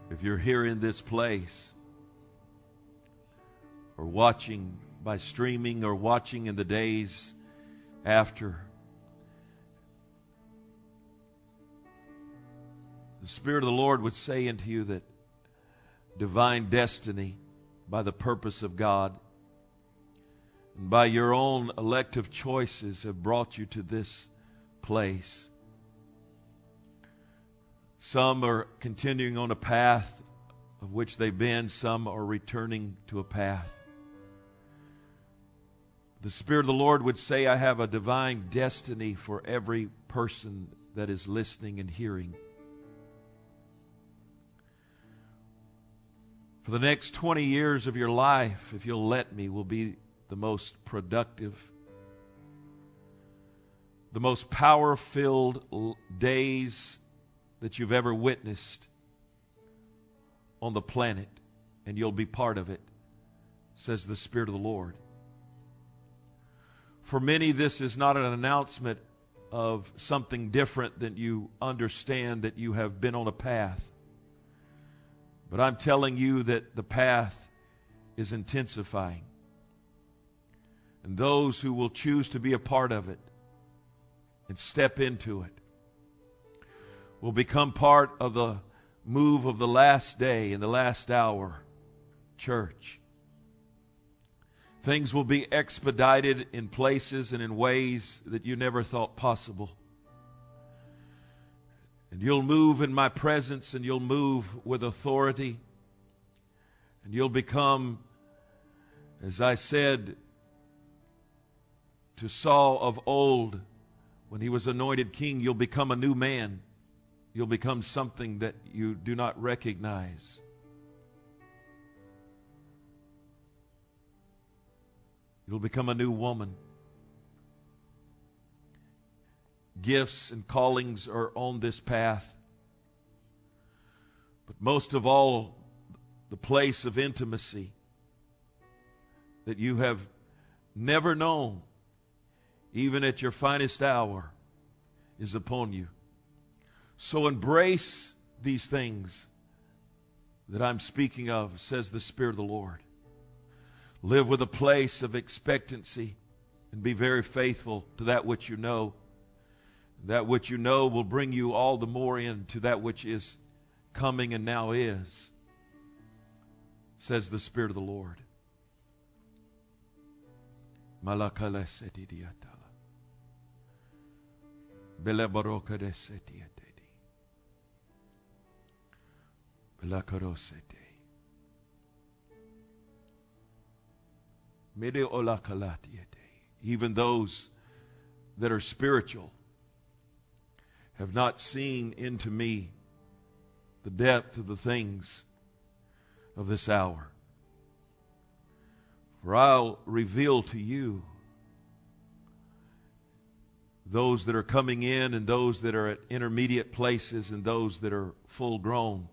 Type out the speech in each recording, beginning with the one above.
If you're here in this place or watching by streaming or watching in the days after, the Spirit of the Lord would say unto you that divine destiny by the purpose of God and by your own elective choices have brought you to this place. Some are continuing on a path of which they've been. Some are returning to a path. The Spirit of the Lord would say, I have a divine destiny for every person that is listening and hearing. For the next 20 years of your life, if you'll let me, will be the most productive, the most power-filled days that you've ever witnessed on the planet, and you'll be part of it, says the Spirit of the Lord. For many, this is not an announcement of something different than you understand that you have been on a path. But I'm telling you that the path is intensifying. And those who will choose to be a part of it and step into it will become part of the move of the last day and the last hour church. Things will be expedited in places and in ways that you never thought possible. And you'll move in my presence, and you'll move with authority. And you'll become, as I said to Saul of old, when he was anointed king, you'll become a new man. You'll become something that you do not recognize. You'll become a new woman. Gifts and callings are on this path. But most of all, the place of intimacy that you have never known, even at your finest hour, is upon you. So embrace these things that I'm speaking of, says the Spirit of the Lord. Live with a place of expectancy and be very faithful to that which you know. That which you know will bring you all the more into that which is coming and now is, says the Spirit of the Lord. Even those that are spiritual have not seen into me the depth of the things of this hour. For I'll reveal to you those that are coming in and those that are at intermediate places and those that are full grown.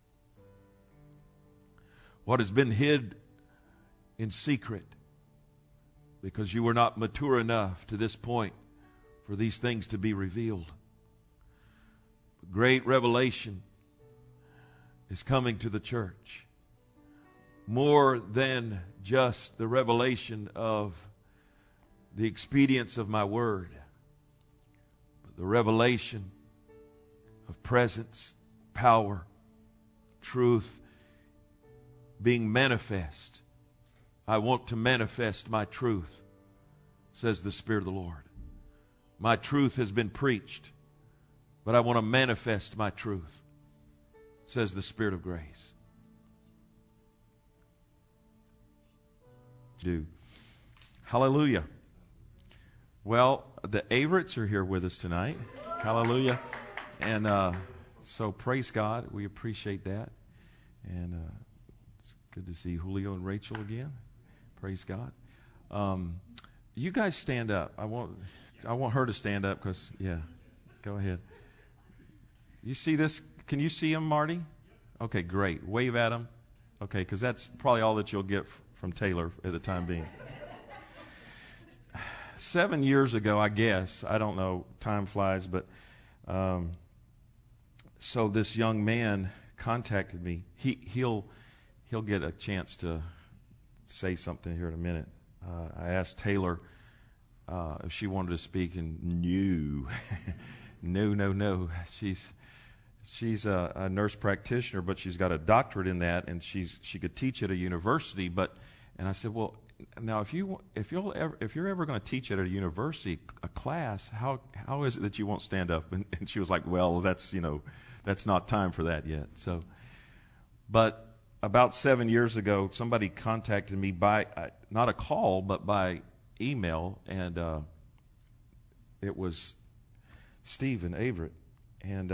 What has been hid in secret because you were not mature enough to this point for these things to be revealed. Great revelation is coming to the church. More than just the revelation of the expedience of my word, but the revelation of presence, power, truth being manifest. I want to manifest my truth, says the Spirit of the Lord. My truth has been preached, but I want to manifest my truth, says the Spirit of grace. Do. Hallelujah. Well, the Averets are here with us tonight. Hallelujah. And so praise God. We appreciate that. And it's good to see Julio and Rachel again. Praise God. You guys stand up. I want her to stand up because, yeah, go ahead. You see this? Can you see him, Marty? Okay, great. Wave at him. Okay, because that's probably all that you'll get from Taylor at the time being. 7 years ago, I guess, I don't know, time flies, but so this young man contacted me. He'll get a chance to say something here in a minute. I asked Taylor if she wanted to speak, and no. She's a nurse practitioner, but she's got a doctorate in that, and she could teach at a university. And I said, well, now if you're ever going to teach at a university a class, how is it that you won't stand up? And she was like, well, that's not time for that yet. So, but about 7 years ago, somebody contacted me by not a call, but by email, and it was Stephen Averett, and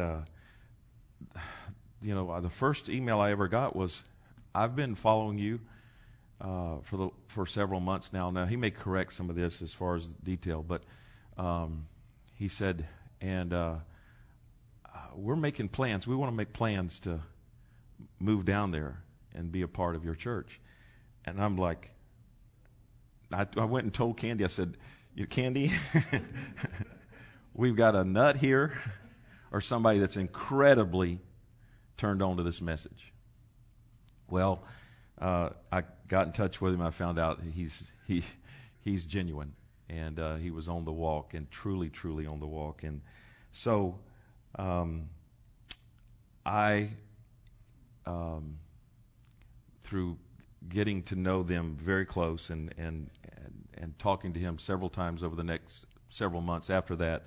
the first email I ever got was, "I've been following you for several months now." Now he may correct some of this as far as the detail, but he said, and we're making plans. We want to make plans to move down there and be a part of your church. And I'm like, I went and told Candy, I said, Candy, we've got a nut here or somebody that's incredibly turned on to this message. Well, I got in touch with him. I found out he's genuine, and he was on the walk, and truly on the walk. And so I through getting to know them very close and talking to him several times over the next several months after that,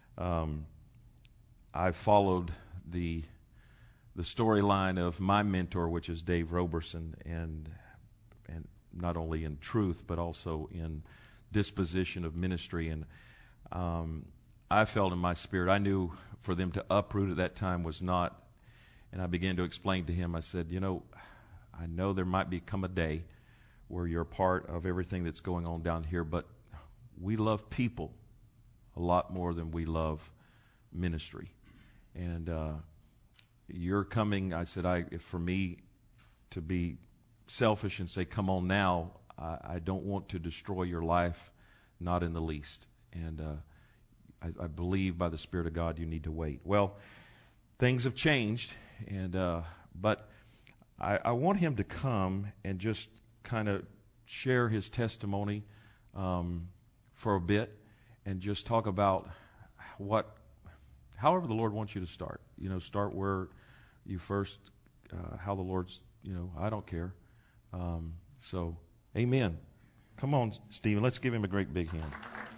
I followed the storyline of my mentor, which is Dave Roberson, and not only in truth but also in disposition of ministry. And I felt in my spirit, I knew for them to uproot at that time was not. And I began to explain to him, I said, I know there might become a day where you're a part of everything that's going on down here, but we love people a lot more than we love ministry. And you're coming, I said, if for me to be selfish and say, come on now, I don't want to destroy your life, not in the least. And I believe by the Spirit of God you need to wait. Well, things have changed, and but I want him to come and just kind of share his testimony for a bit and just talk about however the Lord wants you to start. Start where you first, how the Lord's, I don't care. So, amen. Come on, Stephen. Let's give him a great big hand.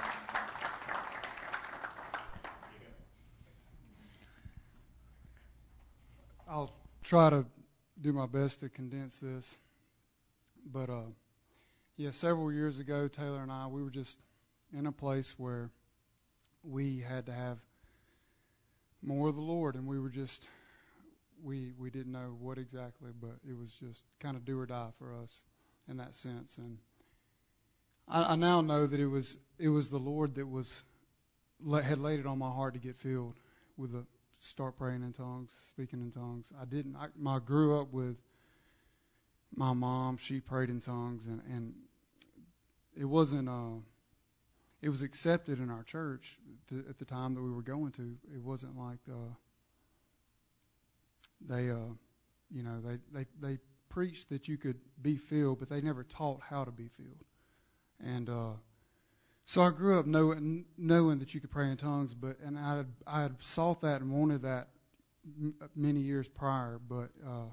I'll try to do my best to condense this. But, several years ago, Taylor and I, we were just in a place where we had to have more of the Lord, and we were just, we didn't know what exactly, but it was just kind of do or die for us in that sense. And I now know that it was the Lord that had laid it on my heart to get filled with start praying in tongues, speaking in tongues. I grew up with my mom. She prayed in tongues, and it wasn't, it was accepted in our church at the time that we were going to. It wasn't like they preached that you could be filled, but they never taught how to be filled. And so I grew up knowing that you could pray in tongues, and I had sought that and wanted that many years prior, but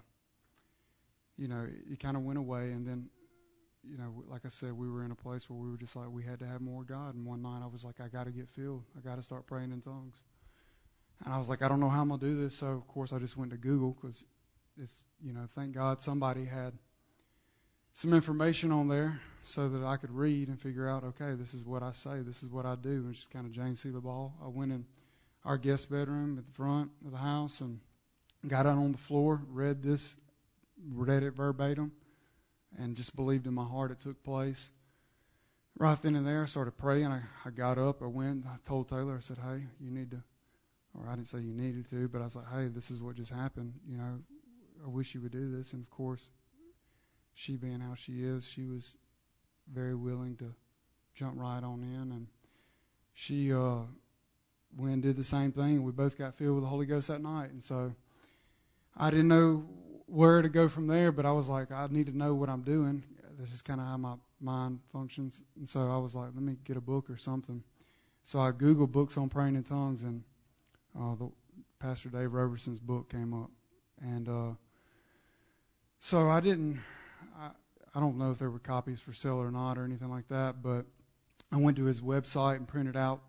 it kind of went away. And then, like I said, we were in a place where we were just like, we had to have more God. And one night I was like, I got to get filled. I got to start praying in tongues. And I was like, I don't know how I'm going to do this. So, of course, I just went to Google because it's, thank God somebody had some information on there so that I could read and figure out, okay, this is what I say, this is what I do. And just kind of Jane C. LaBall. I went in our guest bedroom at the front of the house and got out on the floor, read it verbatim, and just believed in my heart it took place. Right then and there, I started praying. I got up, I went, I told Taylor, I said, hey, you need to, or I didn't say you needed to, but I was like, hey, this is what just happened. I wish you would do this. And, of course, she being how she is, she was very willing to jump right on in. And she went and did the same thing. We both got filled with the Holy Ghost that night. And so I didn't know where to go from there, but I was like, I need to know what I'm doing. This is kind of how my mind functions. And so I was like, let me get a book or something. So I Googled books on praying in tongues, and Pastor Dave Roberson's book came up. And so I don't know if there were copies for sale or not or anything like that, but I went to his website and printed out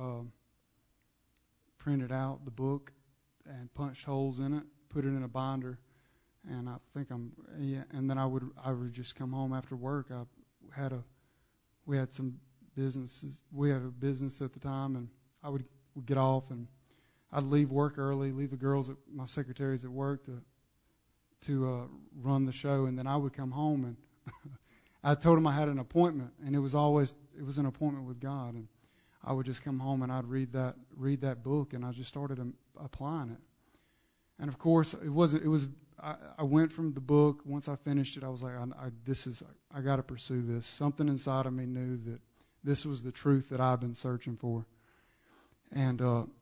the book and punched holes in it, put it in a binder, and and then I would just come home after work. We had some businesses. We had a business at the time, and I would get off, and I'd leave work early, leave the girls, my secretaries at work to run the show, and then I would come home, and I told them I had an appointment, and it was an appointment with God, and I would just come home and I'd read that book, and I just started applying it. And of course, I went from the book. Once I finished it, I was like, I got to pursue this. Something inside of me knew that this was the truth that I've been searching for. And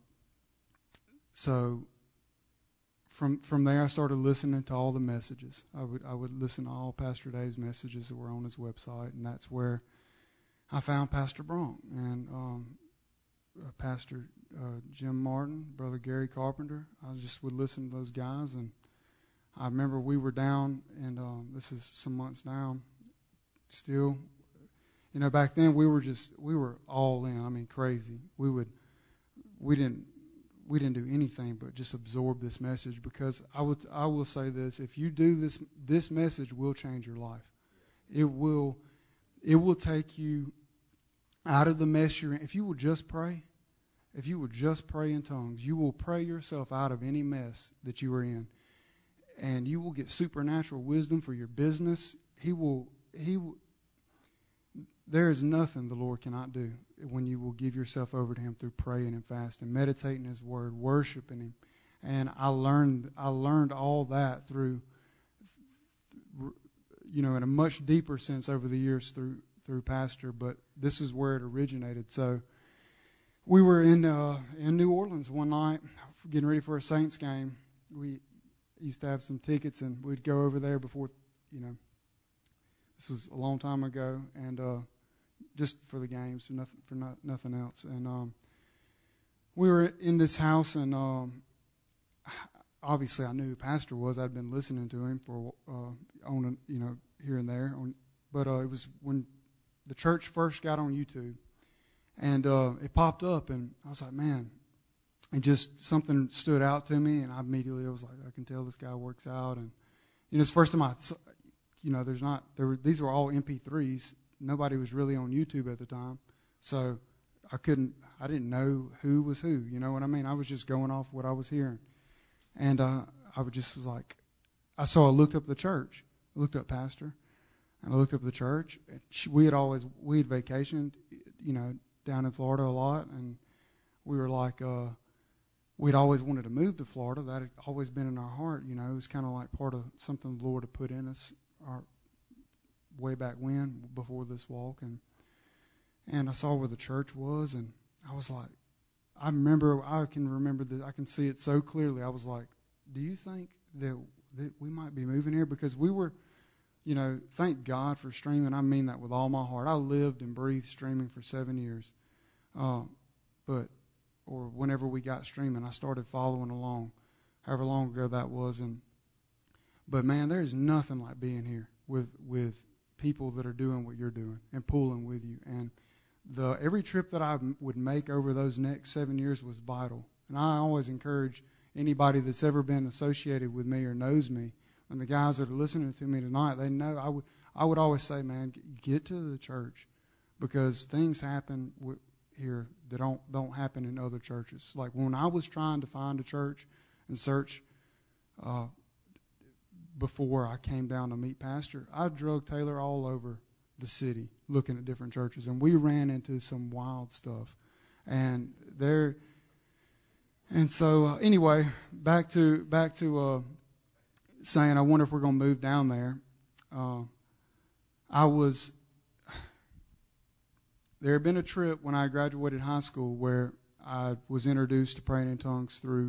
so from there, I started listening to all the messages. I would listen to all Pastor Dave's messages that were on his website, and that's where I found Pastor Bronk and Pastor Jim Martin, Brother Gary Carpenter. I just would listen to those guys, and I remember we were down, and this is some months down. Still, back then we were all in. I mean, crazy. We didn't do anything but just absorb this message, because I will say this: if you do this message will change your life. It will take you out of the mess you're in. If you will just pray in tongues, you will pray yourself out of any mess that you are in, and you will get supernatural wisdom for your business. There is nothing the Lord cannot do when you will give yourself over to Him through praying and fasting, meditating His Word, worshiping Him. And I learned all that through, in a much deeper sense over the years through Pastor. But this is where it originated. So we were in New Orleans one night, getting ready for a Saints game. We used to have some tickets, and we'd go over there before, this was a long time ago, and just for the games, for nothing else. And we were in this house, and obviously I knew who Pastor was. I'd been listening to him for here and there. But it was when the church first got on YouTube, and it popped up, and I was like, man, and just something stood out to me, and I was like, I can tell this guy works out. And it's the first time these were all MP3s. Nobody was really on YouTube at the time, so I didn't know who was who. You know what I mean? I was just going off what I was hearing, and I was like, I looked up the church, I looked up Pastor, and I looked up the church. We had vacationed, down in Florida a lot, and we were like, we'd always wanted to move to Florida. That had always been in our heart. It was kind of like part of something the Lord had put in us way back when, before this walk. And I saw where the church was, and I was like, I can remember that. I can see it so clearly. I was like, do you think that we might be moving here? Because we were, thank God for streaming. I mean that with all my heart. I lived and breathed streaming for 7 years. Or whenever we got streaming, I started following along, however long ago that was. But man, there is nothing like being here with people that are doing what you're doing and pulling with you. And every trip that I would make over those next 7 years was vital. And I always encourage anybody that's ever been associated with me or knows me, and the guys that are listening to me tonight, they know I would always say, man, get to the church, because things happen here that don't happen in other churches. Like when I was trying to find a church and search before I came down to meet Pastor, I drug Taylor all over the city looking at different churches, and we ran into some wild stuff. So anyway, back to saying, I wonder if we're going to move down there. There had been a trip when I graduated high school where I was introduced to praying in tongues through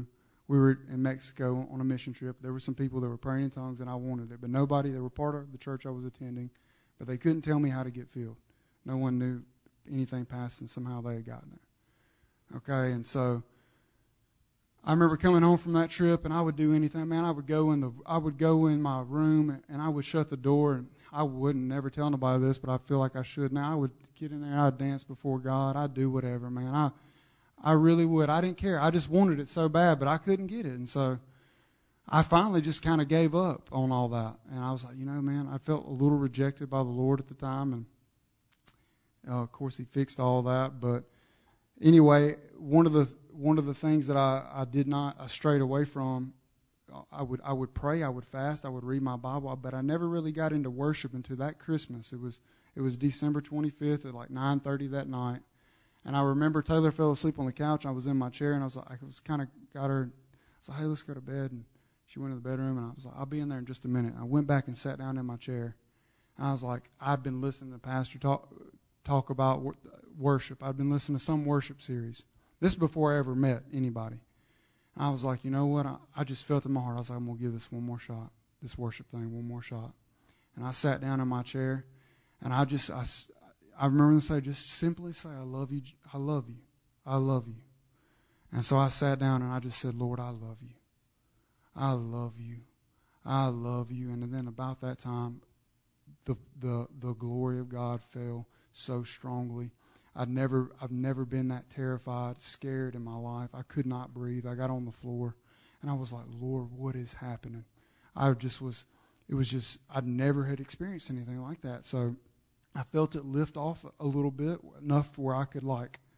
We were in Mexico on a mission trip. There were some people that were praying in tongues, and I wanted it. But nobody, they were part of the church I was attending, but they couldn't tell me how to get filled. No one knew anything past, and somehow they had gotten it. Okay, and so I remember coming home from that trip, and I would do anything. Man, I would go in my room, and I would shut the door, and I wouldn't never tell nobody this, but I feel like I should now. I would get in there, and I'd dance before God. I'd do whatever, man. I really would. I didn't care. I just wanted it so bad, but I couldn't get it. And so I finally just kind of gave up on all that. And I was like, man, I felt a little rejected by the Lord at the time. And, of course, He fixed all that. But anyway, one of the things that I strayed away from, I would pray, I would fast, I would read my Bible, but I never really got into worship until that Christmas. It was December 25th at like 9:30 that night. And I remember Taylor fell asleep on the couch. I was in my chair, and I was kind of got her. I was like, hey, let's go to bed. And she went to the bedroom, and I was like, I'll be in there in just a minute. I went back and sat down in my chair. And I was like, I've been listening to Pastor talk about worship. I've been listening to some worship series. This is before I ever met anybody. And I was like, you know what? I just felt in my heart. I was like, I'm going to give this one more shot, this worship thing, one more shot. And I sat down in my chair, and I remember them say, just simply say, I love you, I love you, I love you. And so I sat down and I just said, Lord, I love you. I love you. I love you. And then about that time, the glory of God fell so strongly. I've never been that terrified, scared in my life. I could not breathe. I got on the floor and I was like, Lord, what is happening? I'd never had experienced anything like that. So I felt it lift off a little bit, enough to where I could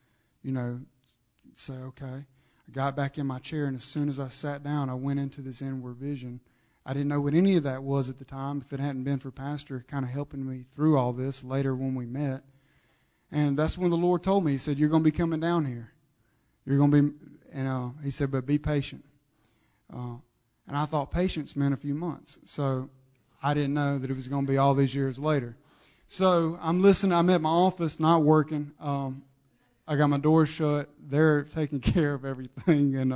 say, okay. I got back in my chair, and as soon as I sat down, I went into this inward vision. I didn't know what any of that was at the time. If it hadn't been for Pastor kind of helping me through all this later when we met. And that's when the Lord told me, He said, you're going to be coming down here. You're going to be, and He said, but be patient. And I thought patience meant a few months. So I didn't know that it was going to be all these years later. So I'm listening. I'm at my office, not working. I got my door shut. They're taking care of everything, and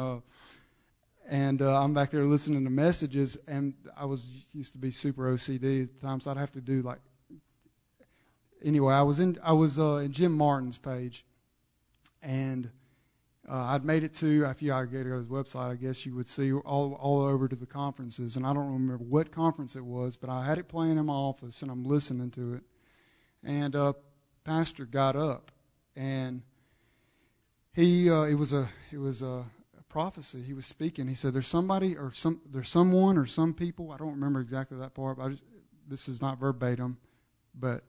I'm back there listening to messages. And I used to be super OCD at the time, so I'd have to do like. Anyway, I was in Jim Martin's page, and I'd made it to. If you go to his website, I guess you would see all over to the conferences. And I don't remember what conference it was, but I had it playing in my office, and I'm listening to it. And Pastor got up, and it was a prophecy. He was speaking. He said, "There's somebody, there's someone, or some people. I don't remember exactly that part. But this is not verbatim, but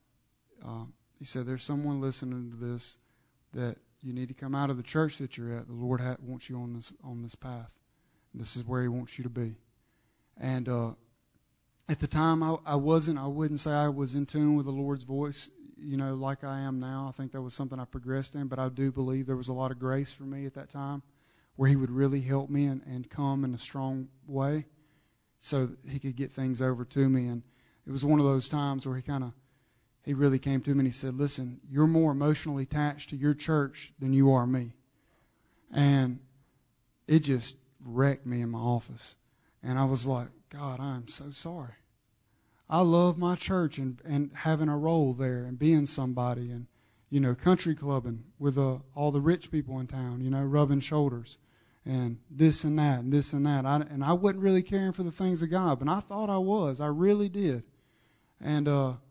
he said, there's someone listening to this that you need to come out of the church that you're at. The Lord wants you on this path. This is where He wants you to be." And at the time, I wouldn't say I was in tune with the Lord's voice, like I am now. I think that was something I progressed in, but I do believe there was a lot of grace for me at that time where He would really help me and come in a strong way so that He could get things over to me. And it was one of those times where He really came to me and He said, listen, you're more emotionally attached to your church than you are me. And it just wrecked me in my office. And I was like, God, I'm so sorry. I love my church and having a role there and being somebody and, country clubbing with all the rich people in town, rubbing shoulders and this and that and this and that. And I wasn't really caring for the things of God, but I thought I was. I really did. And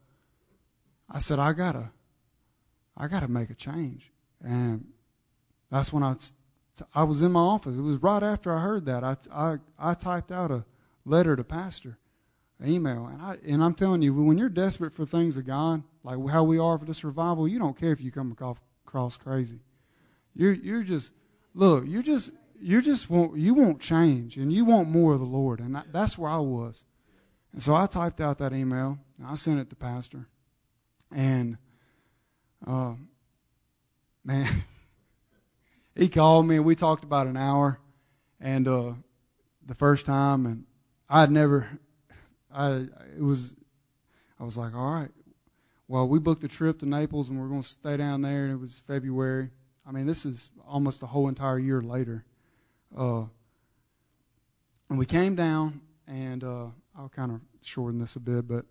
I said, I gotta make a change. And that's when I was in my office. It was right after I heard that. I typed out a letter to Pastor, an email. And I'm telling you, when you're desperate for things of God, like how we are for this revival, you don't care if you come across crazy. You want change, and you want more of the Lord. And that's where I was. And so I typed out that email, and I sent it to Pastor. And, man, he called me, and we talked about an hour. And the first time, and I was like, all right. Well, we booked a trip to Naples, and we're going to stay down there, and it was February. I mean, this is almost a whole entire year later. And we came down, and I'll kind of shorten this a bit, but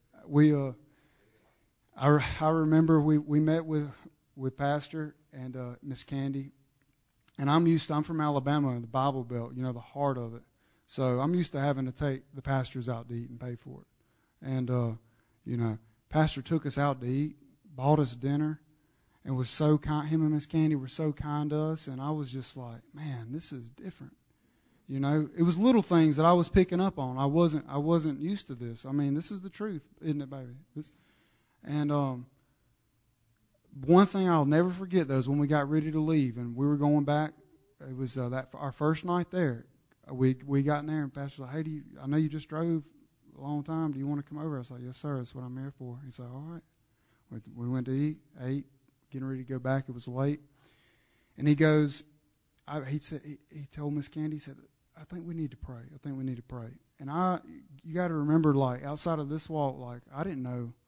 I remember we met with Pastor and Miss Candy, and I'm from Alabama, the Bible Belt, the heart of it. So I'm used to having to take the pastors out to eat and pay for it. And Pastor took us out to eat, bought us dinner, and was so kind. Him and Miss Candy were so kind to us, and I was just like, man, this is different. It was little things that I was picking up on. I wasn't used to this. I mean, this is the truth, isn't it, baby? And one thing I'll never forget, though, is when we got ready to leave and we were going back. It was our first night there. We got in there, and Pastor was like, hey, I know you just drove a long time. Do you want to come over? I was like, yes, sir. That's what I'm here for. He said, all right. We went to eat, ate, getting ready to go back. It was late. And he goes, he told Miss Candy, he said, I think we need to pray. And you got to remember, like, outside of this walk, like, I didn't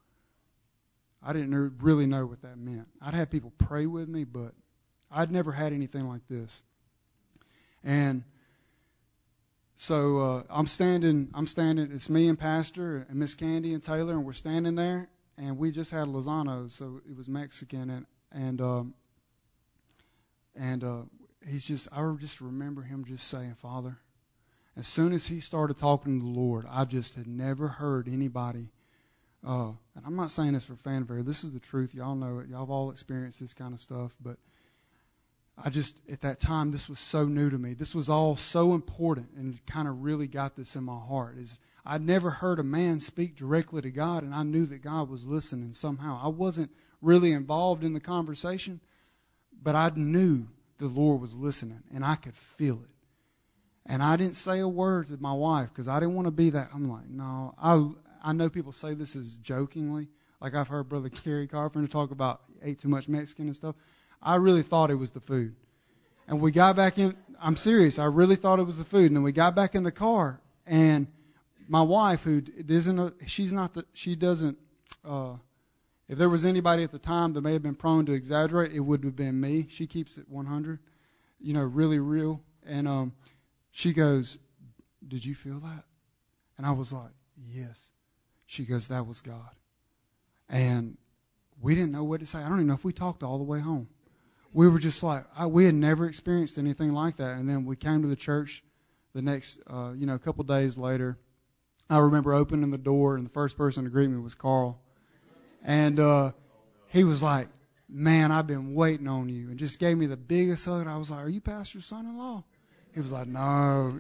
really know what that meant. I'd have people pray with me, but I'd never had anything like this. And so I'm standing. It's me and Pastor and Miss Candy and Taylor, and we're standing there, and we just had Lozano, so it was Mexican, and he's just. I just remember him just saying, Father. As soon as he started talking to the Lord, I just had never heard anybody. And I'm not saying this for fanfare. This is the truth. Y'all know it. Y'all have all experienced this kind of stuff. But I just, at that time, this was so new to me. This was all so important, and kind of really got this in my heart. I'd never heard a man speak directly to God, and I knew that God was listening somehow. I wasn't really involved in the conversation, but I knew the Lord was listening, and I could feel it. And I didn't say a word to my wife because I didn't want to be that. I'm like, no, I know people say this is jokingly. Like I've heard Brother Kerry Carpenter talk about ate too much Mexican and stuff. I really thought it was the food. And we got back in. I'm serious. I really thought it was the food. And then we got back in the car, and my wife, who doesn't, if there was anybody at the time that may have been prone to exaggerate, it would have been me. She keeps it 100, really real. And she goes, did you feel that? And I was like, yes. She goes, that was God. And we didn't know what to say. I don't even know if we talked all the way home. We were just like, we had never experienced anything like that. And then we came to the church the next, a couple days later. I remember opening the door, and the first person to greet me was Carl. And he was like, man, I've been waiting on you. And just gave me the biggest hug. And I was like, are you Pastor's son-in-law? He was like, no.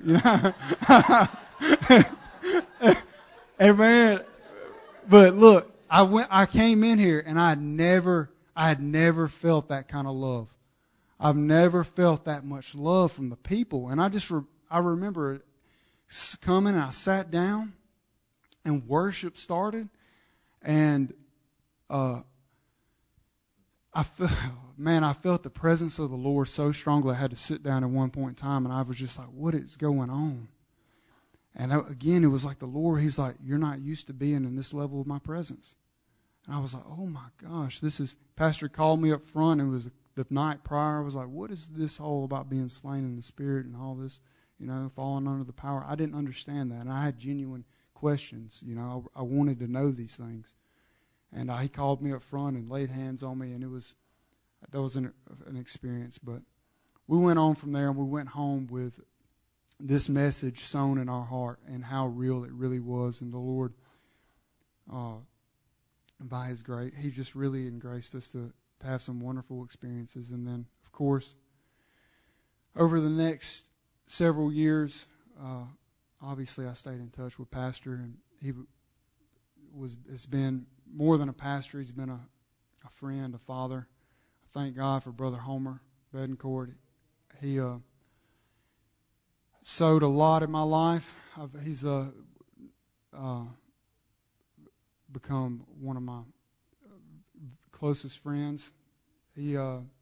And man, but look, I came in here, and I had never felt that kind of love. I've never felt that much love from the people. And I remember coming, and I sat down, and worship started, and I felt the presence of the Lord so strongly I had to sit down at one point in time, and I was just like, what is going on? And again, it was like the Lord, He's like, you're not used to being in this level of my presence. And I was like, oh my gosh, Pastor called me up front, and it was the night prior. I was like, what is this all about being slain in the Spirit and all this, falling under the power? I didn't understand that, and I had genuine questions. I wanted to know these things. And he called me up front and laid hands on me, and that was an experience. But we went on from there, and we went home with this message sown in our heart and how real it really was. And the Lord, by His grace, He just really engraced us to have some wonderful experiences. And then, of course, over the next several years, obviously I stayed in touch with Pastor, and he has been more than a pastor. He's been a friend, a father. I thank God for Brother Homer Bedencourt. He sowed a lot in my life. He's become one of my closest friends. He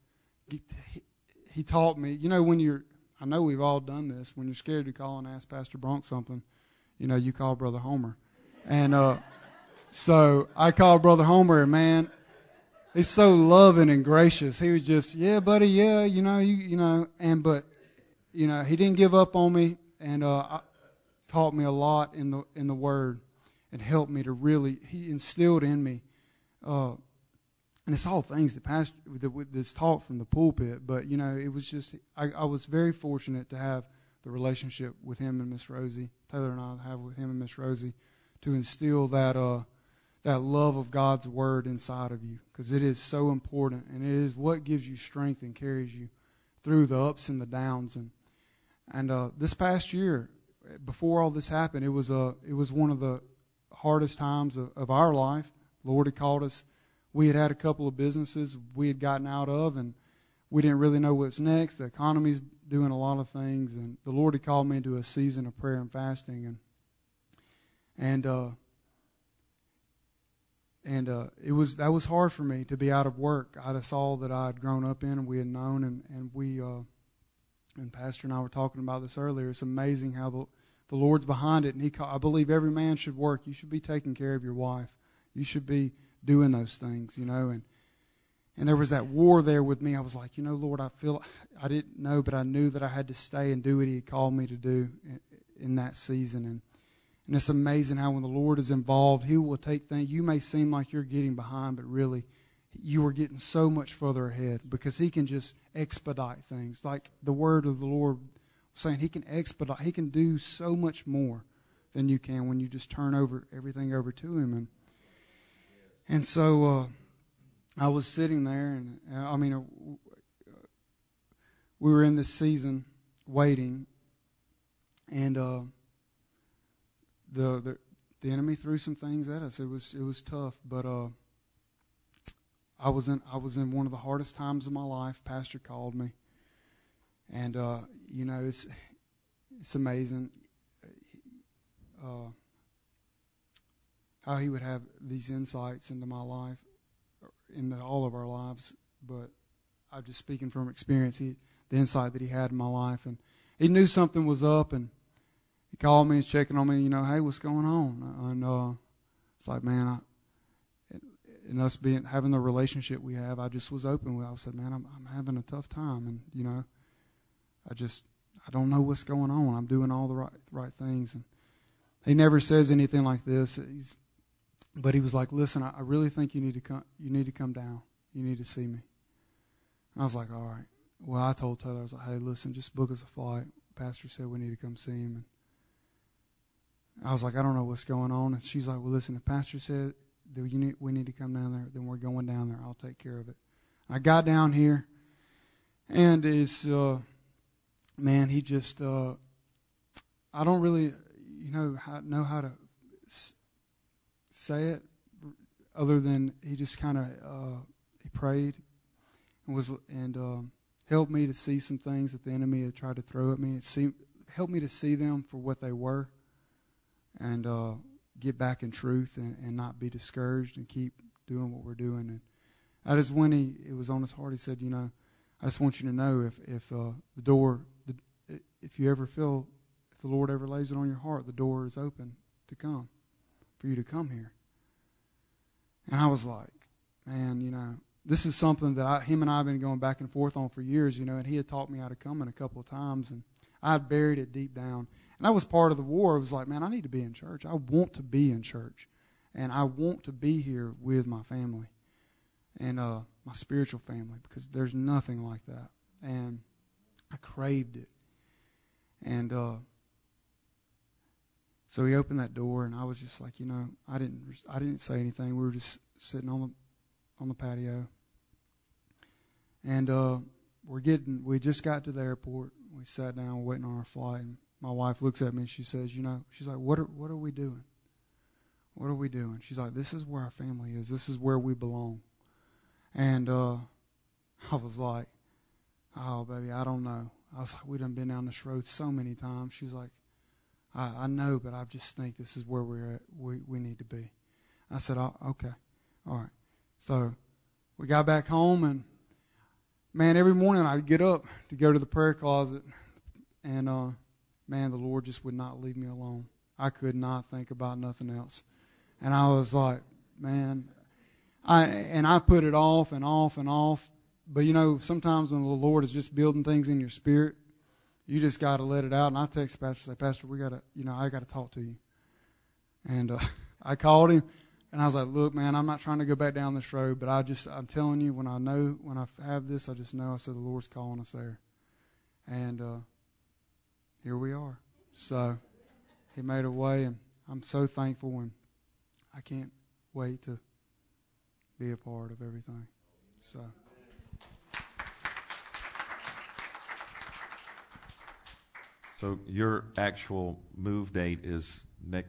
taught me, I know we've all done this, when you're scared to call and ask Pastor Bronk something, you call Brother Homer. And so I called Brother Homer, and man, he's so loving and gracious. He was just, yeah, buddy, yeah, but he didn't give up on me. And taught me a lot in the Word and helped me to really, he instilled in me, and it's all things that's taught from the pulpit, but, you know, it was just, I was very fortunate to have the relationship with him and Miss Rosie, Taylor and I have with him and Miss Rosie, to instill that love of God's Word inside of you, because it is so important, and it is what gives you strength and carries you through the ups and the downs. And this past year, before all this happened, it was one of the hardest times of our life. The Lord had called us. We had a couple of businesses we had gotten out of, and we didn't really know what's next. The economy's doing a lot of things, and the Lord had called me into a season of prayer and fasting, and that was hard for me to be out of work, out of all that I had grown up in and we had known, and we and Pastor and I were talking about this earlier. It's amazing how the Lord's behind it, and I believe every man should work. You should be taking care of your wife. You should be doing those things, you know. And there was that war there with me. I was like, you know, Lord, I didn't know, but I knew that I had to stay and do what He had called me to do in that season. And it's amazing how when the Lord is involved, He will take things. You may seem like you're getting behind, but really, you are getting so much further ahead, because He can just expedite things. Like the word of the Lord saying, He can expedite. He can do so much more than you can when you just turn everything over to Him. And so I was sitting there, and we were in this season waiting, and the enemy threw some things at us. It was tough, but I was in one of the hardest times of my life. Pastor called me, and you know, it's amazing how he would have these insights into my life, into all of our lives. But I'm just speaking from experience. The insight that he had in my life, and he knew something was up, and he called me and checking on me. You know, hey, what's going on? And it's like, man, and us having the relationship we have, I just was open with. I said, man, I'm having a tough time, and you know, I don't know what's going on. I'm doing all the right things, and he never says anything like this. But he was like, listen, I really think you need to come. You need to come down. You need to see me. And I was like, all right. Well, I told Taylor, I was like, hey, listen, just book us a flight. Pastor said we need to come see him. And I was like, I don't know what's going on. And she's like, well, listen, if Pastor said that we need to come down there, then we're going down there. I'll take care of it. And I got down here, and it's, man, he just, I don't really, know how to say it, other than he just kind of he prayed and helped me to see some things that the enemy had tried to throw at me. Helped me to see them for what they were, and get back in truth and not be discouraged and keep doing what we're doing. And that is when it was on his heart. He said, I just want you to know if you ever feel, if the Lord ever lays it on your heart, the door is open to come, for you to come here. And I was like, man, this is something that him and I have been going back and forth on for years, and he had taught me how to come in a couple of times, and I had buried it deep down. And that was part of the war. It was like, man, I need to be in church. I want to be in church, and I want to be here with my family and my spiritual family, because there's nothing like that. And I craved it. And so he opened that door, and I was just like, I didn't say anything. We were just sitting on the patio, and we just got to the airport. We sat down, waiting on our flight, and my wife looks at me and she says, she's like, what are we doing? What are we doing? She's like, this is where our family is. This is where we belong. And I was like, oh, baby, I don't know. I was like, we done been down this road so many times. She's like, I know, but I just think this is where we're at. We need to be. I said, oh, okay, all right. So we got back home, and man, every morning I'd get up to go to the prayer closet, and man, the Lord just would not leave me alone. I could not think about nothing else. And I was like, man, I put it off and off and off. But sometimes when the Lord is just building things in your spirit, you just got to let it out. And I text Pastor, say, Pastor, I got to talk to you. And I called him, and I was like, look, man, I'm not trying to go back down this road, but I'm telling you, when I have this, I just know, I said, the Lord's calling us there. And here we are. So He made a way, and I'm so thankful, and I can't wait to be a part of everything. So your actual move date is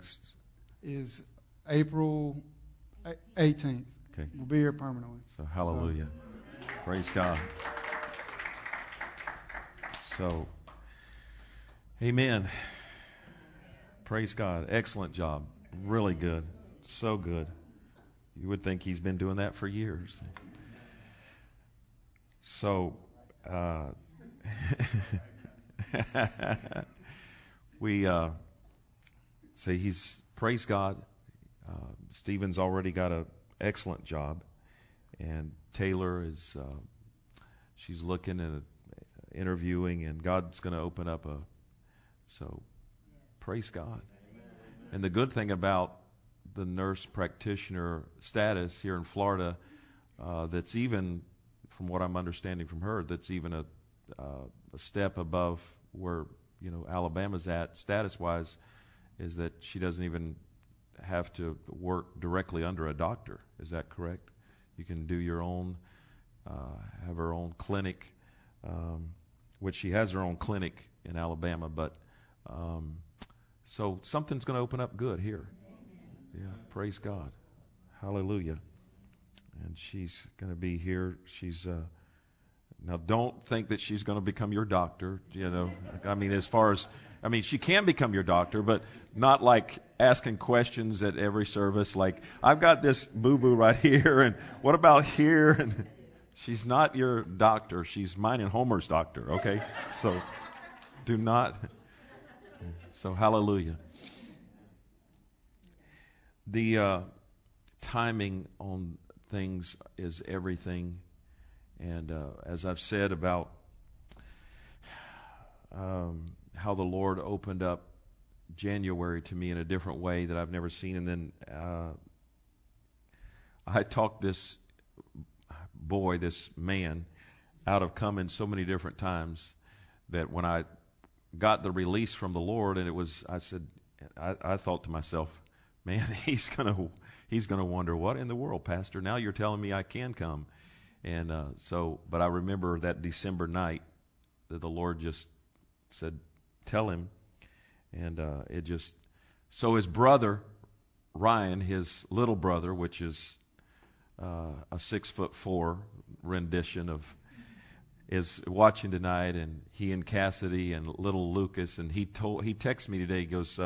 April 18th. Okay. We'll be here permanently. So hallelujah. Praise God. So, amen. Praise God. Excellent job. Really good. So good. You would think he's been doing that for years. So, we say praise God. Stephen's already got an excellent job, and Taylor is she's looking at interviewing, and God's going to open up so praise God. And the good thing about the nurse practitioner status here in Florida, that's even, from what I'm understanding from her, that's even a step above where Alabama's at status-wise, is that she doesn't even have to work directly under a doctor. Is that correct? You can do your own, have her own clinic, which she has her own clinic in Alabama, but so something's going to open up good here. Yeah, praise God. Hallelujah. And she's going to be here. She's now don't think that she's going to become your doctor, I mean, she can become your doctor, but not like asking questions at every service like, I've got this boo-boo right here, and what about here? And she's not your doctor. She's mine and Homer's doctor, okay? So do not. So hallelujah. The timing on things is everything. And as I've said about how the Lord opened up January to me in a different way that I've never seen. And then I talked this man, out of coming so many different times that when I got the release from the Lord, and I thought to myself, man, he's gonna wonder, what in the world, Pastor? Now you're telling me I can come. And but I remember that December night that the Lord just said, tell him. And so his brother, Ryan, his little brother, which is a 6'4" rendition is watching tonight, and he and Cassidy and little Lucas, and he texted me today, he goes,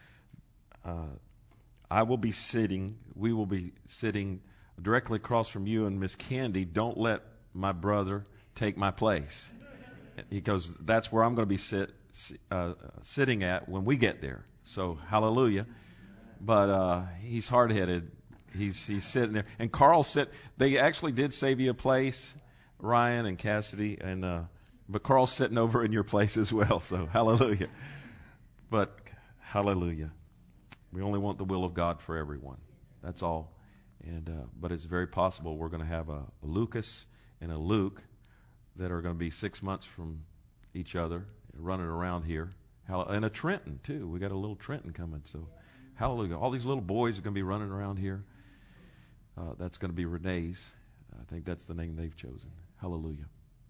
we will be sitting directly across from you and Miss Candy. Don't let my brother take my place. He goes, that's where I'm going to be sitting at when we get there. So hallelujah. But he's hard-headed. He's sitting there. And Carl said, they actually did save you a place, Ryan and Cassidy, but Carl's sitting over in your place as well. So hallelujah. But hallelujah. We only want the will of God for everyone. That's all. And but it's very possible we're going to have a Lucas and a Luke that are going to be 6 months from each other, running around here. And a Trenton, too. We got a little Trenton coming. So hallelujah. All these little boys are going to be running around here. That's going to be Renee's. I think that's the name they've chosen. Hallelujah.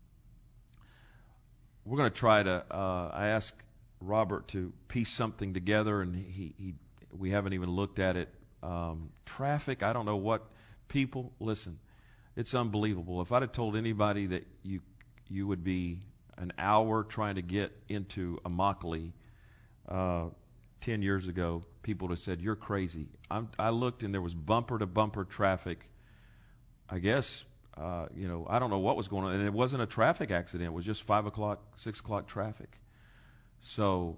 We're going to try to, I asked Robert to piece something together, and we haven't even looked at it. Traffic, I don't know what people, listen, it's unbelievable. If I'd have told anybody that you would be an hour trying to get into Immokalee 10 years ago, people would have said, you're crazy. I looked, and there was bumper-to-bumper traffic. I guess, I don't know what was going on. And it wasn't a traffic accident. It was just 5 o'clock, 6 o'clock traffic. So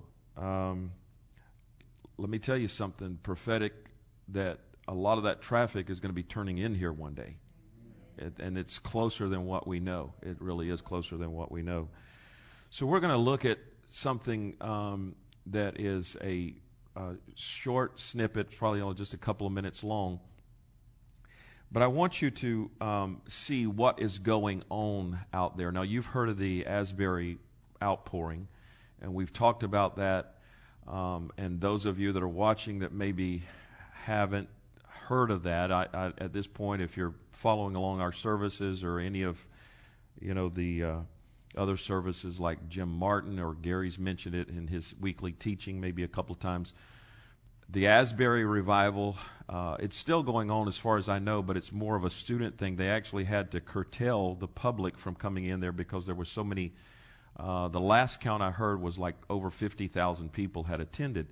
let me tell you something prophetic, that a lot of that traffic is going to be turning in here one day. And it's closer than what we know. It really is closer than what we know. So we're going to look at something that is a short snippet, probably only just a couple of minutes long. But I want you to see what is going on out there. Now, you've heard of the Asbury outpouring, and we've talked about that. And those of you that are watching that maybe haven't heard of that, I at this point, if you're following along our services or any of, the other services like Jim Martin or Gary's mentioned it in his weekly teaching maybe a couple of times, the Asbury revival, it's still going on as far as I know, but it's more of a student thing. They actually had to curtail the public from coming in there because there were so many. The last count I heard was like over 50,000 people had attended.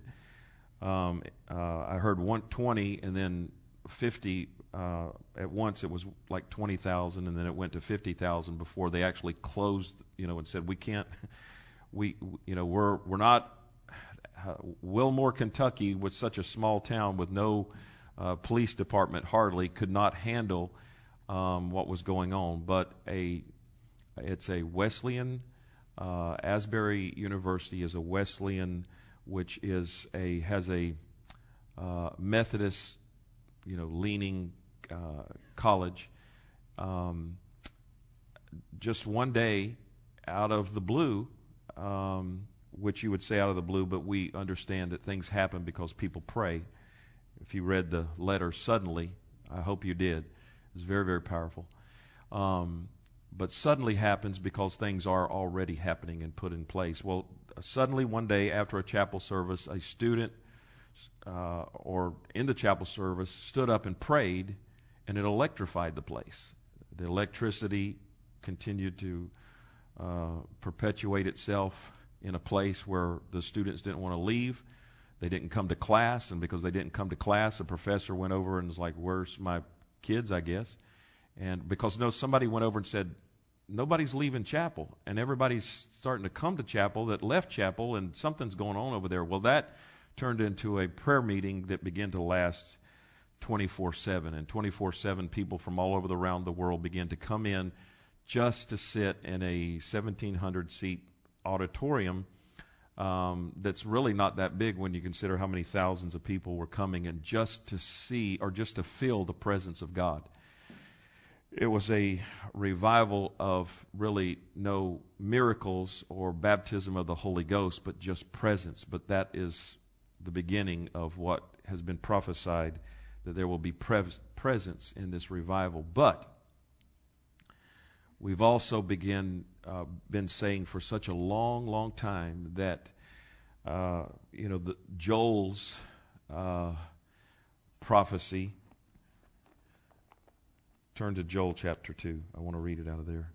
I heard 120 and then 50 at once. It was like 20,000, and then it went to 50,000 before they actually closed. And said we can't. We're not. Wilmore, Kentucky, was such a small town with no police department, hardly could not handle what was going on. But it's a Wesleyan. Asbury University is a Wesleyan, which has a Methodist, leaning college. Just one day, out of the blue. Which you would say out of the blue, but we understand that things happen because people pray. If you read the letter suddenly, I hope you did. It was very, very powerful. But suddenly happens because things are already happening and put in place. Well, suddenly one day after a chapel service, a student or in the chapel service stood up and prayed, and it electrified the place. The electricity continued to perpetuate itself in a place where the students didn't want to leave. They didn't come to class, and because they didn't come to class, the professor went over and was like, "Where's my kids?" I guess. And because somebody went over and said, "Nobody's leaving chapel," and everybody's starting to come to chapel that left chapel, and something's going on over there. Well, that turned into a prayer meeting that began to last 24/7, and 24/7 people from all over around the world began to come in just to sit in a 1,700-seat auditorium that's really not that big when you consider how many thousands of people were coming, and just to see or just to feel the presence of God. It was a revival of really no miracles or baptism of the Holy Ghost, but just presence. But that is the beginning of what has been prophesied, that there will be presence in this revival. But we've also been saying for such a long, long time that Joel's prophecy. Turn to Joel chapter 2. I want to read it out of there.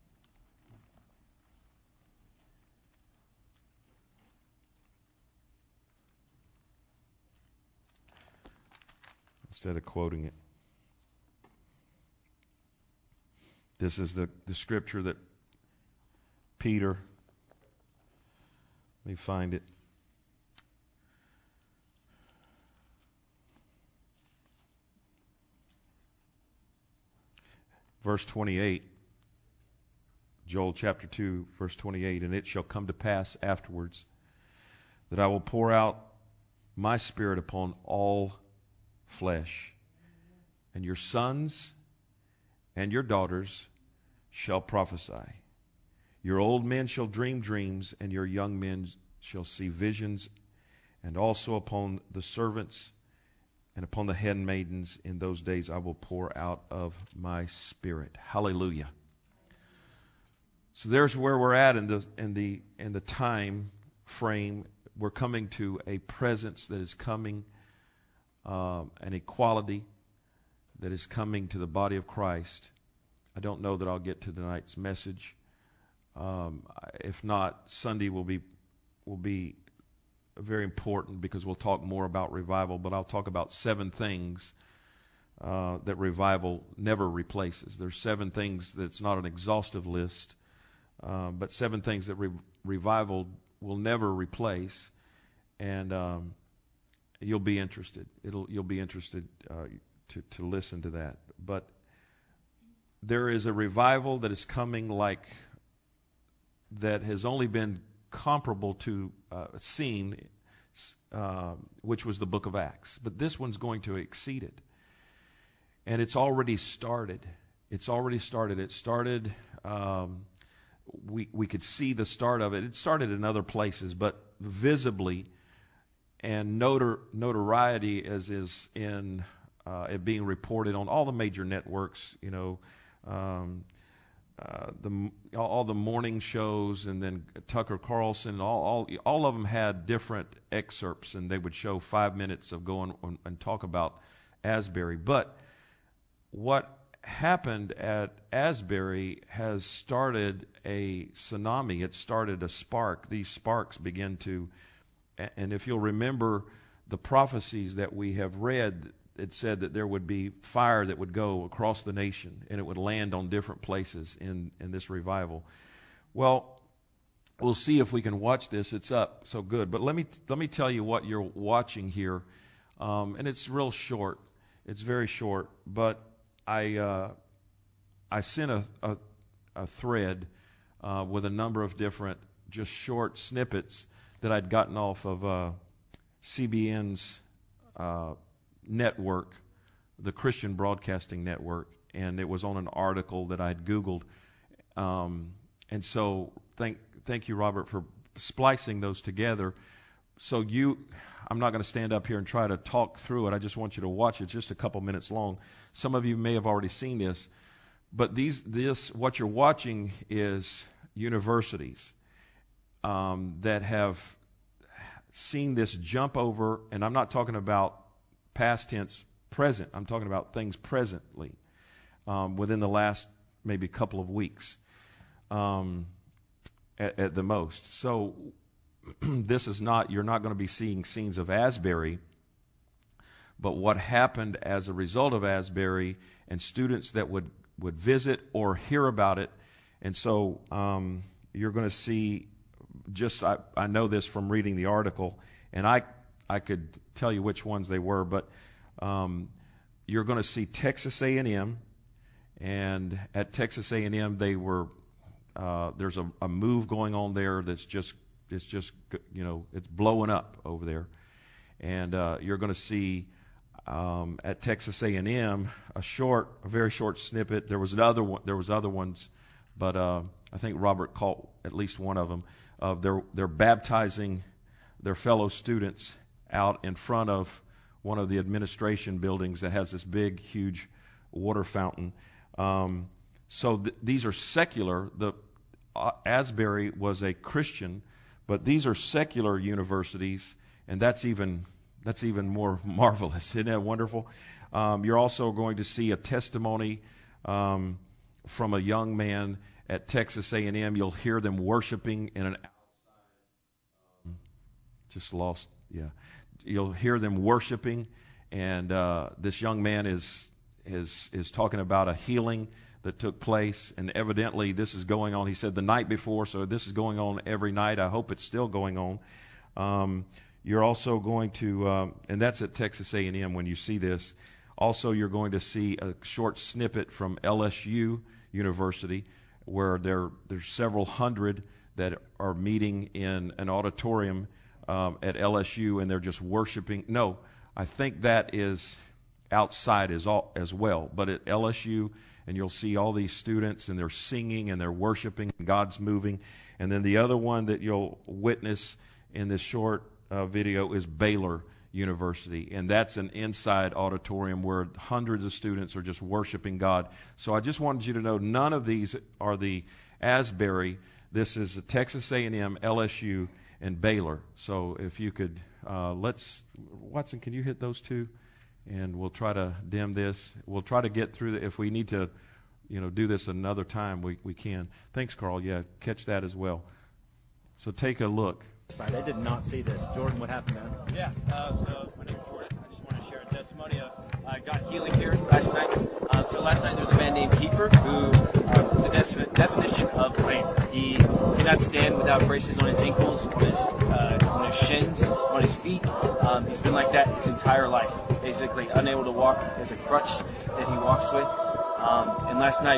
Instead of quoting it. This is the scripture that Peter, let me find it. Verse 28, Joel chapter 2, verse 28, "And it shall come to pass afterwards that I will pour out my spirit upon all flesh, and your sons and your daughters shall prophesy. Your old men shall dream dreams, and your young men shall see visions, and also upon the servants and upon the handmaidens in those days I will pour out of my spirit." Hallelujah. So there's where we're at in the time frame. We're coming to a presence that is coming, an equality that is coming to the body of Christ. I don't know that I'll get to tonight's message. If not, Sunday will be very important because we'll talk more about revival, but I'll talk about 7 things that revival never replaces. There's 7 things that's not an exhaustive list, but 7 things that revival will never replace, and you'll be interested. You'll be interested to listen to that. But there is a revival that is coming that has only been comparable to a scene, which was the book of Acts. But this one's going to exceed it. And it's already started. It's already started. It started, we could see the start of it. It started in other places, but visibly and notoriety as is in it being reported on all the major networks, all the morning shows, and then Tucker Carlson, all of them had different excerpts, and they would show 5 minutes of going on and talk about Asbury. But what happened at Asbury has started a tsunami. It started a spark. These sparks begin to, and if you'll remember the prophecies that we have read, it said that there would be fire that would go across the nation, and it would land on different places in this revival. Well, we'll see if we can watch this. It's up, so good. But let me tell you what you're watching here, and it's real short. It's very short, but I sent a thread with a number of different just short snippets that I'd gotten off of CBN's network, the Christian Broadcasting Network, and it was on an article that I'd Googled. And so thank you, Robert, for splicing those together. So I'm not going to stand up here and try to talk through it. I just want you to watch it. It's just a couple minutes long. Some of you may have already seen this, but what you're watching is universities that have seen this jump over, and I'm not talking about past tense, present. I'm talking about things presently within the last maybe couple of weeks at the most. So you're not going to be seeing scenes of Asbury, but what happened as a result of Asbury and students that would visit or hear about it. And so you're going to see, I know this from reading the article, and I could tell you which ones they were, but you're going to see Texas A&M, and at Texas A&M there's a move going on there that's just it's blowing up over there, and you're going to see at Texas A&M a very short snippet. There was other ones, but I think Robert caught at least one of them. They're baptizing their fellow students out in front of one of the administration buildings that has this big, huge water fountain. So these are secular. Asbury was a Christian, but these are secular universities, and that's even more marvelous. Isn't that wonderful? You're also going to see a testimony from a young man at Texas A&M. You'll hear them worshiping in an You'll hear them worshiping, and this young man is talking about a healing that took place, and evidently this is going on. He said the night before, so this is going on every night. I hope it's still going on. You're also going to, and that's at Texas A&M when you see this. Also, you're going to see a short snippet from LSU University, where there's several hundred that are meeting in an auditorium at LSU, and they're just worshiping. No, I think that is outside as well. But at LSU, and you'll see all these students, and they're singing, and they're worshiping, and God's moving. And then the other one that you'll witness in this short video is Baylor University, and that's an inside auditorium where hundreds of students are just worshiping God. So I just wanted you to know none of these are the Asbury. This is Texas A&M, LSU, and Baylor. So if you could, Watson, can you hit those two? And we'll try to dim this. We'll try to get through if we need to, do this another time, we can. Thanks, Carl. Yeah, catch that as well. So take a look. I did not see this. Jordan, what happened, man? Yeah, so my name is Jordan. I just want to share a testimony of God healing here last night. So last night there's a man named Kiefer who is the definition of lame. He cannot stand without braces on his ankles, on his shins, on his feet. He's been like that his entire life, basically unable to walk. He has a crutch that he walks with. And last night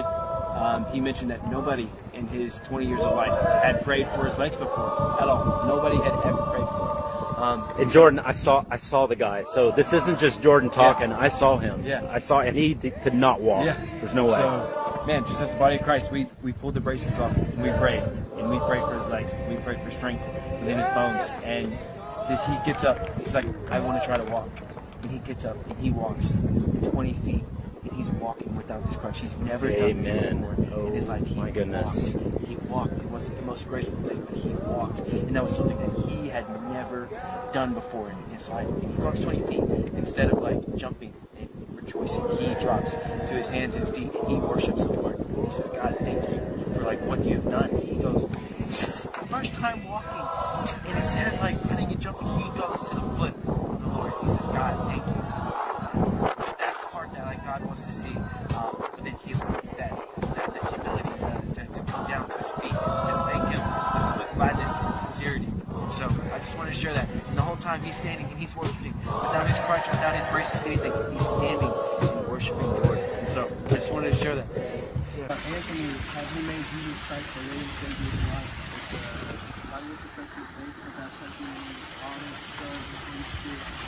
he mentioned that nobody in his 20 years of life had prayed for his legs before at all. Nobody had ever prayed for it. And Jordan, I saw the guy. So this isn't just Jordan talking. Yeah. I saw him. Yeah. I saw, and he could not walk. Yeah. There's no way. So, man, just as the body of Christ, we pulled the braces off and we prayed. And we prayed for his legs. We prayed for strength within his bones. And he gets up. He's like, I want to try to walk. And he gets up and he walks 20 feet. And he's walking without this crutch. He's never done this before in his life. My goodness. He walked. It wasn't the most graceful thing, but he walked. And that was something that he had never done before in his life. And he walks 20 feet. Instead of like jumping and rejoicing, he drops to his hands and his feet and he worships the Lord. And he says, God, thank you for like what you've done. He goes, this is the first time walking. And instead of like running and jumping, he goes to the foot of the Lord. He says, God, thank you. So that's the heart that like God wants to see within healing. That humility to come down to his feet and to just thank him with gladness and sincerity. And so I just wanted to share that. And the whole time he's standing and he's worshiping without his crutch, without his braces, anything. He's standing and worshiping the Lord. And so I just wanted to share that. Anthony, have you made Jesus Christ the Lord and Savior of your life? How do you confess your faith without touching honor, Son, and Holy Spirit?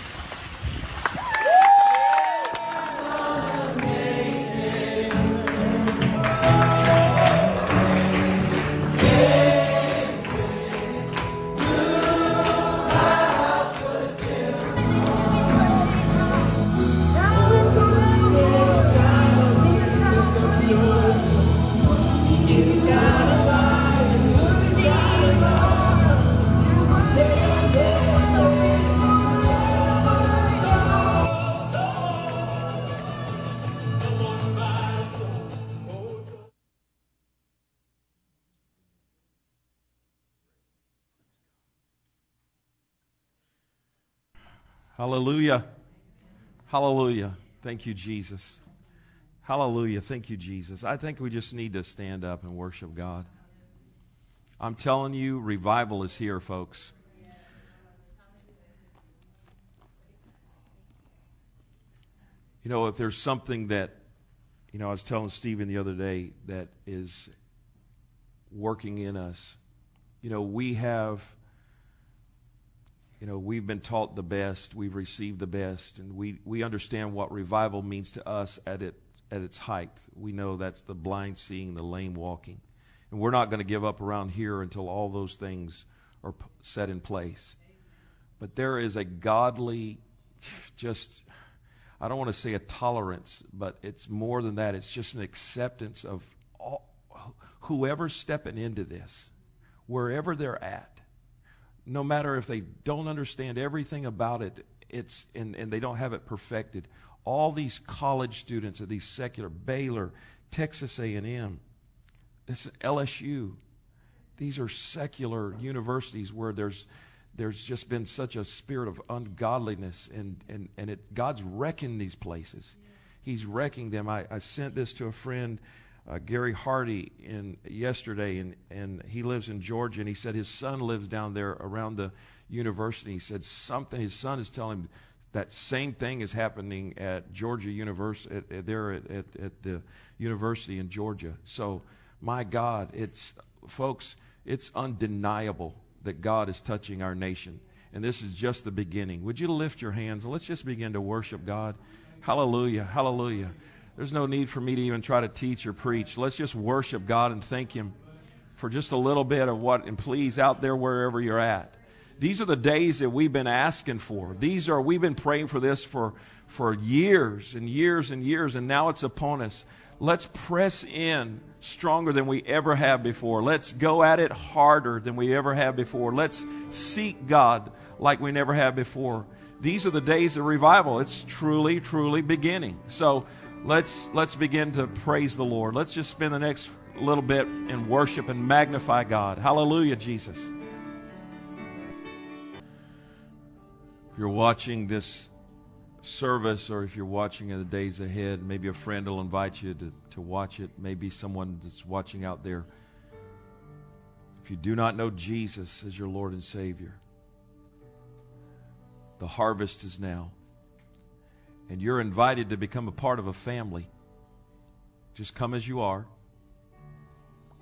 Hallelujah. Hallelujah. Thank you, Jesus. Hallelujah. Thank you, Jesus. I think we just need to stand up and worship God. I'm telling you, revival is here, folks. You know, if there's something that, I was telling Stephen the other day that is working in us, we've been taught the best, we've received the best, and we understand what revival means to us at its height. We know that's the blind seeing, the lame walking. And we're not going to give up around here until all those things are set in place. But there is a godly, I don't want to say a tolerance, but it's more than that. It's just an acceptance of whoever's stepping into this, wherever they're at. No matter if they don't understand everything about it, and they don't have it perfected. All these college students at these secular, Baylor, Texas A&M, LSU, these are secular universities where there's just been such a spirit of ungodliness, and God's wrecking these places. He's wrecking them. I sent this to a friend, Gary Hardy, yesterday, and he lives in Georgia, and he said his son lives down there around the university. He said his son is telling him that same thing is happening at Georgia University, at the university in Georgia. So, my God, folks, it's undeniable that God is touching our nation, and this is just the beginning. Would you lift your hands and let's just begin to worship God? Hallelujah, hallelujah. There's no need for me to even try to teach or preach. Let's just worship God and thank Him for just a little bit of what, and please, out there wherever you're at. These are the days that we've been asking for. We've been praying for this for years and years and years, and now it's upon us. Let's press in stronger than we ever have before. Let's go at it harder than we ever have before. Let's seek God like we never have before. These are the days of revival. It's truly, truly beginning. So let's begin to praise the Lord. Let's just spend the next little bit in worship and magnify God. Hallelujah, Jesus. If you're watching this service, or if you're watching in the days ahead, maybe a friend will invite you to watch it. Maybe someone that's watching out there. If you do not know Jesus as your Lord and Savior, the harvest is now. And you're invited to become a part of a family. Just come as you are.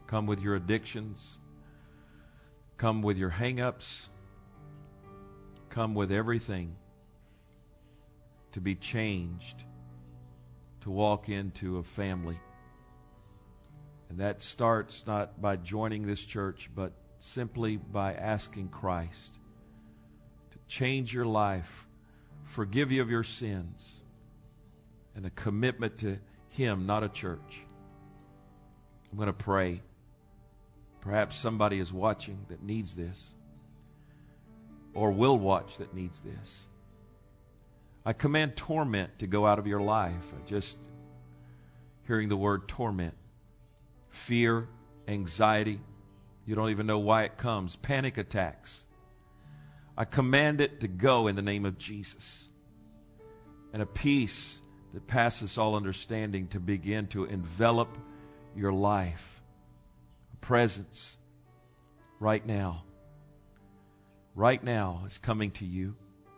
Come with your addictions. Come with your hang-ups. Come with everything to be changed, to walk into a family. And that starts not by joining this church, but simply by asking Christ to change your life, forgive you of your sins, and a commitment to Him, not a church. I'm going to pray. Perhaps somebody is watching that needs this, or will watch that needs this. I command torment to go out of your life. Just hearing the word torment. Fear, anxiety. You don't even know why it comes. Panic attacks. I command it to go in the name of Jesus. And a peace that passes all understanding to begin to envelop your life. A presence right now. Right now is coming to you.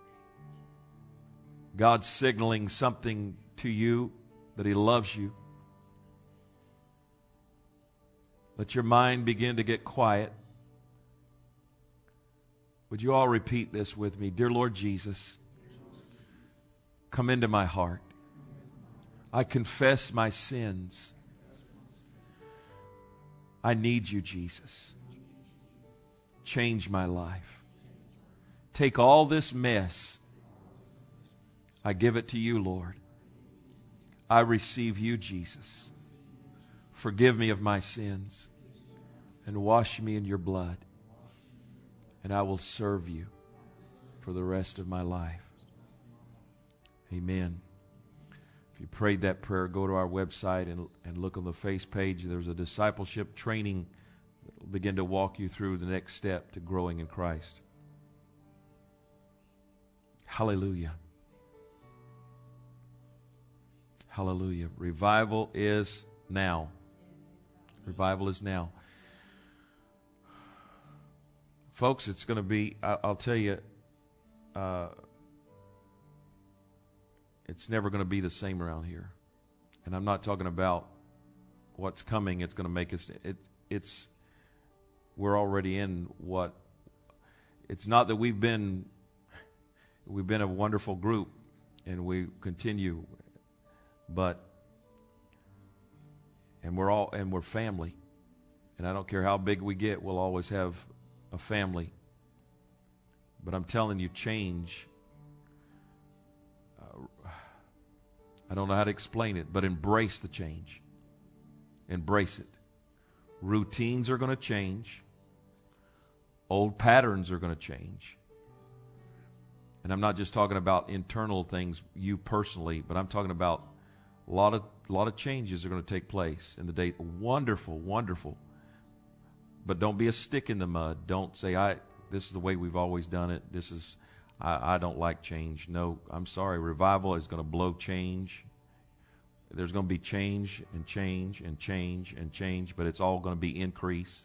God's signaling something to you, that He loves you. Let your mind begin to get quiet. Would you all repeat this with me? Dear Lord Jesus, come into my heart. I confess my sins. I need you, Jesus. Change my life. Take all this mess. I give it to you, Lord. I receive you, Jesus. Forgive me of my sins and wash me in your blood. And I will serve you for the rest of my life. Amen. If you prayed that prayer, go to our website and look on the face page. There's a discipleship training that will begin to walk you through the next step to growing in Christ. Hallelujah. Hallelujah. Revival is now. Revival is now. Folks, it's going to be, I'll tell you, it's never going to be the same around here. And I'm not talking about what's coming. It's going to make us, we're already in what, it's not that we've been a wonderful group and we continue, and we're family. And I don't care how big we get, we'll always have a family. But I'm telling you, change. I don't know how to explain it, but embrace the change. Embrace it. Routines are going to change. Old patterns are going to change. And I'm not just talking about internal things, you personally, but I'm talking about a lot of changes are going to take place in the day. Wonderful, wonderful. But don't be a stick in the mud. Don't say, this is the way we've always done it. I don't like change. No, I'm sorry. Revival is going to blow change. There's going to be change and change and change and change, but it's all going to be increase.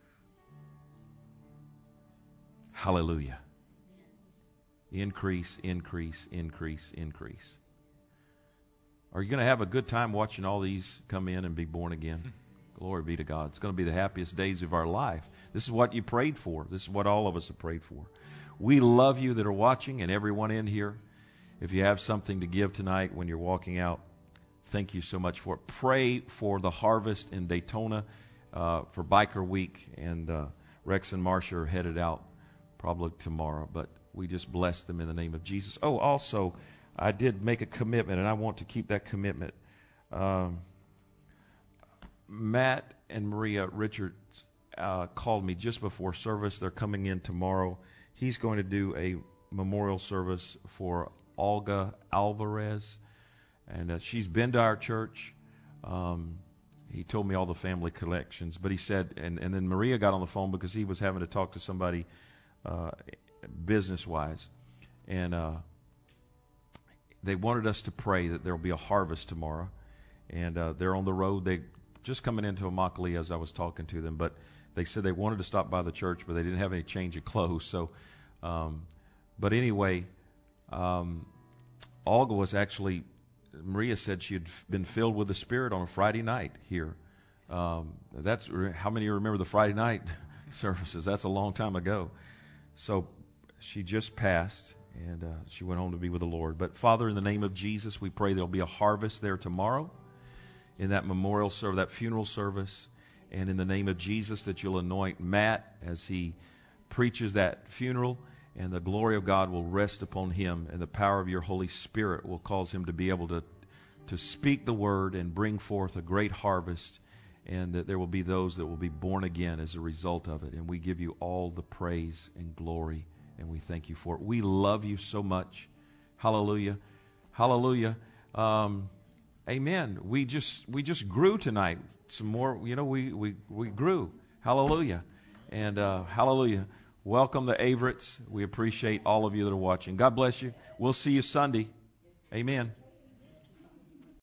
Hallelujah. Increase, increase, increase, increase. Are you going to have a good time watching all these come in and be born again? Glory be to God. It's going to be the happiest days of our life. This is what you prayed for. This is what all of us have prayed for. We love you that are watching and everyone in here. If you have something to give tonight when you're walking out, thank you so much for it. Pray for the harvest in Daytona for Biker Week. And Rex and Marcia are headed out probably tomorrow. But we just bless them in the name of Jesus. Oh, also, I did make a commitment, and I want to keep that commitment. Matt and Maria Richards called me just before service. They're coming in tomorrow. He's going to do a memorial service for Olga Alvarez. And she's been to our church. He told me all the family connections. But he said, and then Maria got on the phone because he was having to talk to somebody business-wise. And they wanted us to pray that there will be a harvest tomorrow. And they're on the road. They just coming into Immokalee as I was talking to them. But they said they wanted to stop by the church, but they didn't have any change of clothes. So, but anyway, Olga was actually, Maria said she had been filled with the Spirit on a Friday night here That's how many of you remember the Friday night services? That's a long time ago. So she just passed, and she went home to be with the Lord. But Father, in the name of Jesus, we pray there'll be a harvest there tomorrow in that memorial service, that funeral service. And in the name of Jesus, that you'll anoint Matt as he preaches that funeral, and the glory of God will rest upon him, and the power of your Holy Spirit will cause him to be able to speak the word and bring forth a great harvest, and that there will be those that will be born again as a result of it. And we give you all the praise and glory, and we thank you for it. We love you so much. Hallelujah. Hallelujah. Amen. We just grew tonight. Some more, we grew. Hallelujah. And hallelujah. Welcome the Averets. We appreciate all of you that are watching. God bless you. We'll see you Sunday. Amen.